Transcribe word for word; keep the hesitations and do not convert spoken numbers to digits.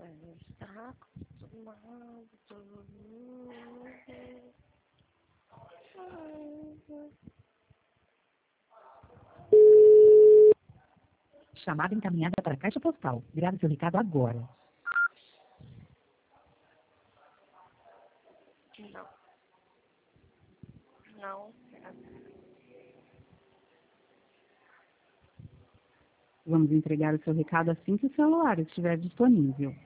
Está acostumado todo mundo. Chamada encaminhada para a caixa postal. Grave seu recado agora. Não. Não. Vamos entregar o seu recado assim que o celular estiver disponível.